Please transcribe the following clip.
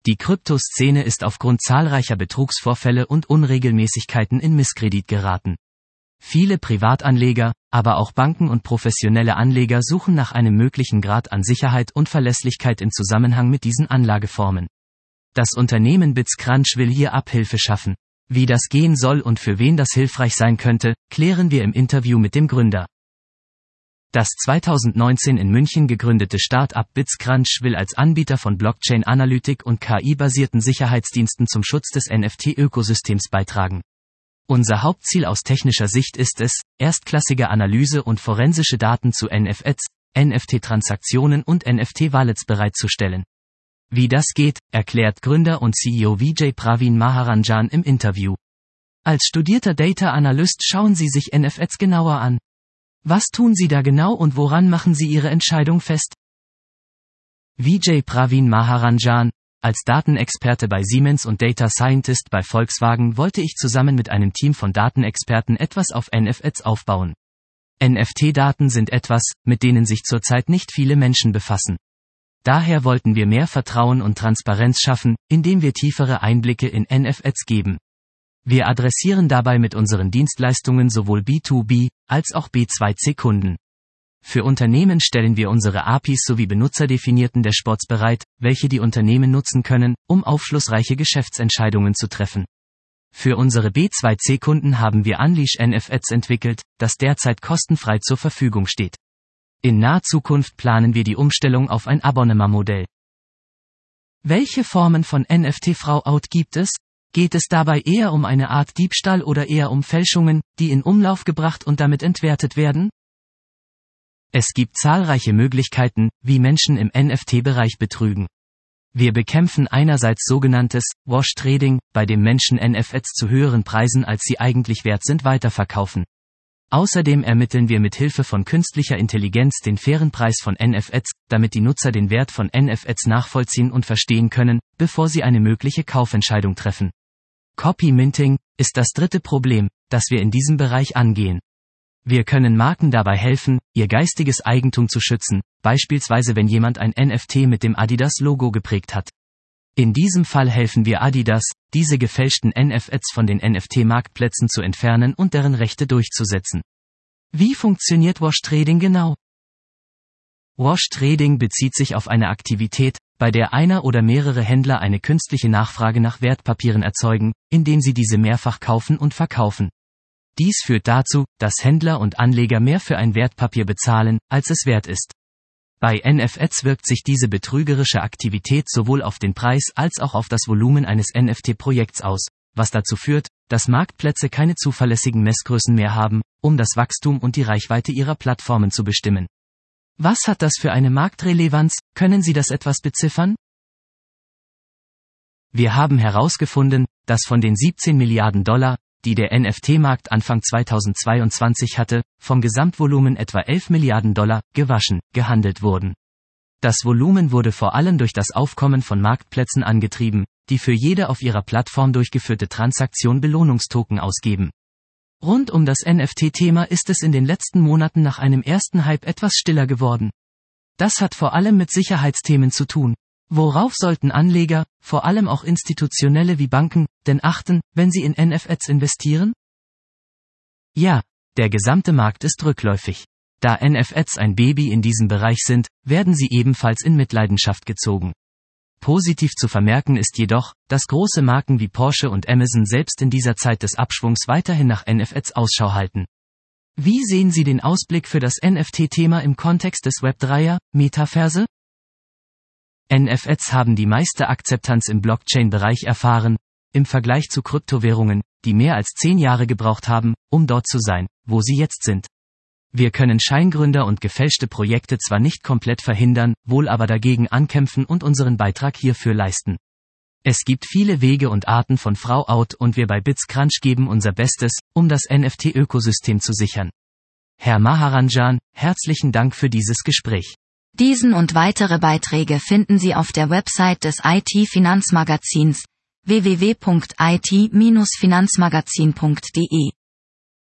Die Kryptoszene ist aufgrund zahlreicher Betrugsvorfälle und Unregelmäßigkeiten in Misskredit geraten. Viele Privatanleger, aber auch Banken und professionelle Anleger suchen nach einem möglichen Grad an Sicherheit und Verlässlichkeit im Zusammenhang mit diesen Anlageformen. Das Unternehmen BitsCrunch will hier Abhilfe schaffen. Wie das gehen soll und für wen das hilfreich sein könnte, klären wir im Interview mit dem Gründer. Das 2019 in München gegründete Start-up BitsCrunch will als Anbieter von Blockchain-Analytik und KI-basierten Sicherheitsdiensten zum Schutz des NFT-Ökosystems beitragen. Unser Hauptziel aus technischer Sicht ist es, erstklassige Analyse und forensische Daten zu NFTs, NFT-Transaktionen und NFT-Wallets bereitzustellen. Wie das geht, erklärt Gründer und CEO Vijay Pravin Maharanjan im Interview. Als studierter Data Analyst schauen Sie sich NFTs genauer an. Was tun Sie da genau und woran machen Sie Ihre Entscheidung fest? Vijay Pravin Maharanjan: Als Datenexperte bei Siemens und Data Scientist bei Volkswagen wollte ich zusammen mit einem Team von Datenexperten etwas auf NFTs aufbauen. NFT-Daten sind etwas, mit denen sich zurzeit nicht viele Menschen befassen. Daher wollten wir mehr Vertrauen und Transparenz schaffen, indem wir tiefere Einblicke in NFTs geben. Wir adressieren dabei mit unseren Dienstleistungen sowohl B2B als auch B2C-Kunden. Für Unternehmen stellen wir unsere APIs sowie benutzerdefinierten Dashboards bereit, welche die Unternehmen nutzen können, um aufschlussreiche Geschäftsentscheidungen zu treffen. Für unsere B2C-Kunden haben wir Unleash NFTs entwickelt, das derzeit kostenfrei zur Verfügung steht. In naher Zukunft planen wir die Umstellung auf ein Abonnementmodell. Welche Formen von NFT-Frauout gibt es? Geht es dabei eher um eine Art Diebstahl oder eher um Fälschungen, die in Umlauf gebracht und damit entwertet werden? Es gibt zahlreiche Möglichkeiten, wie Menschen im NFT-Bereich betrügen. Wir bekämpfen einerseits sogenanntes Wash-Trading, bei dem Menschen NFTs zu höheren Preisen als sie eigentlich wert sind weiterverkaufen. Außerdem ermitteln wir mit Hilfe von künstlicher Intelligenz den fairen Preis von NFTs, damit die Nutzer den Wert von NFTs nachvollziehen und verstehen können, bevor sie eine mögliche Kaufentscheidung treffen. Copy Minting ist das dritte Problem, das wir in diesem Bereich angehen. Wir können Marken dabei helfen, ihr geistiges Eigentum zu schützen, beispielsweise wenn jemand ein NFT mit dem Adidas-Logo geprägt hat. In diesem Fall helfen wir Adidas, diese gefälschten NFTs von den NFT-Marktplätzen zu entfernen und deren Rechte durchzusetzen. Wie funktioniert Wash-Trading genau? Wash-Trading bezieht sich auf eine Aktivität, bei der einer oder mehrere Händler eine künstliche Nachfrage nach Wertpapieren erzeugen, indem sie diese mehrfach kaufen und verkaufen. Dies führt dazu, dass Händler und Anleger mehr für ein Wertpapier bezahlen, als es wert ist. Bei NFTs wirkt sich diese betrügerische Aktivität sowohl auf den Preis als auch auf das Volumen eines NFT-Projekts aus, was dazu führt, dass Marktplätze keine zuverlässigen Messgrößen mehr haben, um das Wachstum und die Reichweite ihrer Plattformen zu bestimmen. Was hat das für eine Marktrelevanz? Können Sie das etwas beziffern? Wir haben herausgefunden, dass von den 17 Milliarden $, die der NFT-Markt Anfang 2022 hatte, vom Gesamtvolumen etwa 11 Milliarden $, gehandelt wurden. Das Volumen wurde vor allem durch das Aufkommen von Marktplätzen angetrieben, die für jede auf ihrer Plattform durchgeführte Transaktion Belohnungstoken ausgeben. Rund um das NFT-Thema ist es in den letzten Monaten nach einem ersten Hype etwas stiller geworden. Das hat vor allem mit Sicherheitsthemen zu tun. Worauf sollten Anleger, vor allem auch institutionelle wie Banken, denn achten, wenn sie in NFTs investieren? Ja, der gesamte Markt ist rückläufig. Da NFTs ein Baby in diesem Bereich sind, werden sie ebenfalls in Mitleidenschaft gezogen. Positiv zu vermerken ist jedoch, dass große Marken wie Porsche und Amazon selbst in dieser Zeit des Abschwungs weiterhin nach NFTs Ausschau halten. Wie sehen Sie den Ausblick für das NFT-Thema im Kontext des Web3er, Metaverse? NFTs haben die meiste Akzeptanz im Blockchain-Bereich erfahren, im Vergleich zu Kryptowährungen, die mehr als 10 Jahre gebraucht haben, um dort zu sein, wo sie jetzt sind. Wir können Scheingründer und gefälschte Projekte zwar nicht komplett verhindern, wohl aber dagegen ankämpfen und unseren Beitrag hierfür leisten. Es gibt viele Wege und Arten von Frauout und wir bei BitsCrunch geben unser Bestes, um das NFT-Ökosystem zu sichern. Herr Maharanjan, herzlichen Dank für dieses Gespräch. Diesen und weitere Beiträge finden Sie auf der Website des IT-Finanzmagazins www.it-finanzmagazin.de.